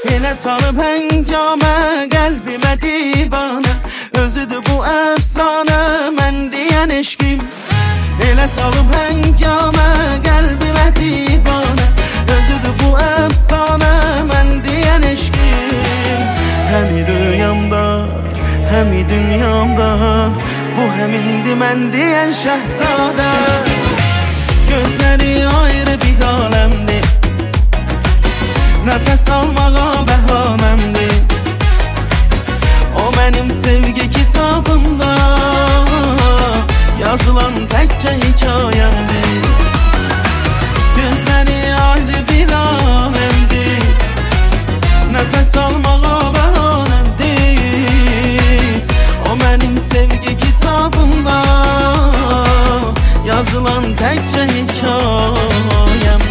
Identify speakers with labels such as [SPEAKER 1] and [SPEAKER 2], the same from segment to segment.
[SPEAKER 1] Elə salıb həngamə, qəlbimə divanə, özüdür bu əfsanə, mən deyən eşqim. Elə salıb həngamə, qəlbimə divanə, özüdür bu əfsanə, mən deyən eşqim. Həmi rüyamda, həmi dünyamda, bu həmindir mən deyən şəhzadə. Gözləri ayrı bir aləmdir, nəfəs almağa bəhanəmdir. O mənim sevgi kitabımda yazılan təkcə hikayəmdir. Gözləri ayrı bir aləmdir, nəfəs almağa bəhanəmdir. O mənim sevgi kitabımda yazılan təkcə hikayəmdir.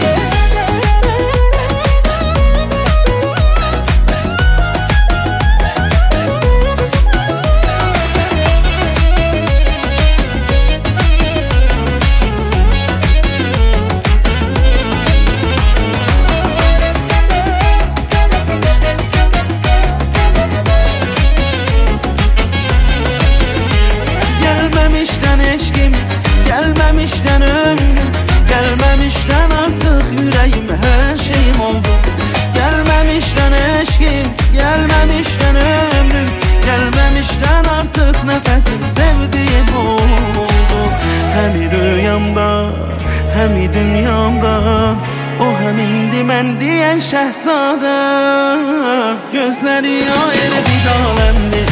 [SPEAKER 1] Gelmemişten ömrüm, gelmemişten artık yüreğim, her şeyim oldu. Gelmemişten eşkim, gelmemişten ömrüm, gelmemişten artık nefesim, sevdiğim oldu. Hem rüyamda, hem dünyamda, o həmindi mən deyən şəhzadə. Gözləri ayrı bir aləmdir,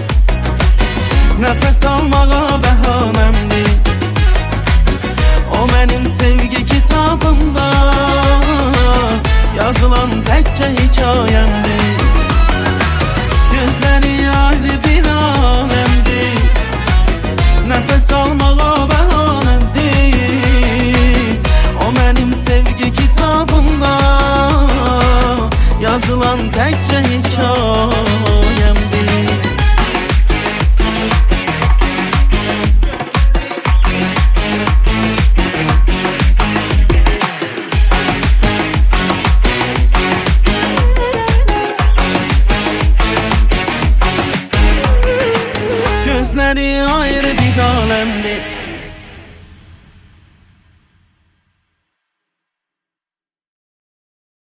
[SPEAKER 1] nəfəs almağa bəhanəmdir. O mənim sevgi kitabımda yazılan təkcə hikayəmdir. Gözləri ayrı bir aləmdir, nəfəs almağa bəhanəmdir. O mənim sevgi kitabımda yazılan təkcə hikayəmdir. Gözləri